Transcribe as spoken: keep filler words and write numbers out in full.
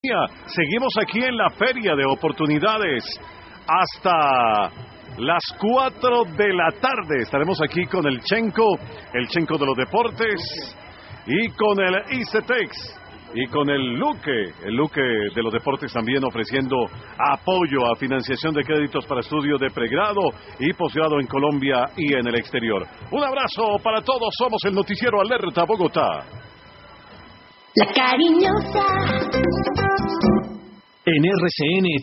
Seguimos aquí en la Feria de Oportunidades hasta las cuatro de la tarde. Estaremos aquí con el Chenco, el Chenco de los deportes, y con el ICETEX, y con el Luque, el Luque de los deportes, también ofreciendo apoyo a financiación de créditos para estudios de pregrado y posgrado en Colombia y en el exterior. Un abrazo para todos, somos el Noticiero Alerta Bogotá. La cariñosa. En R C N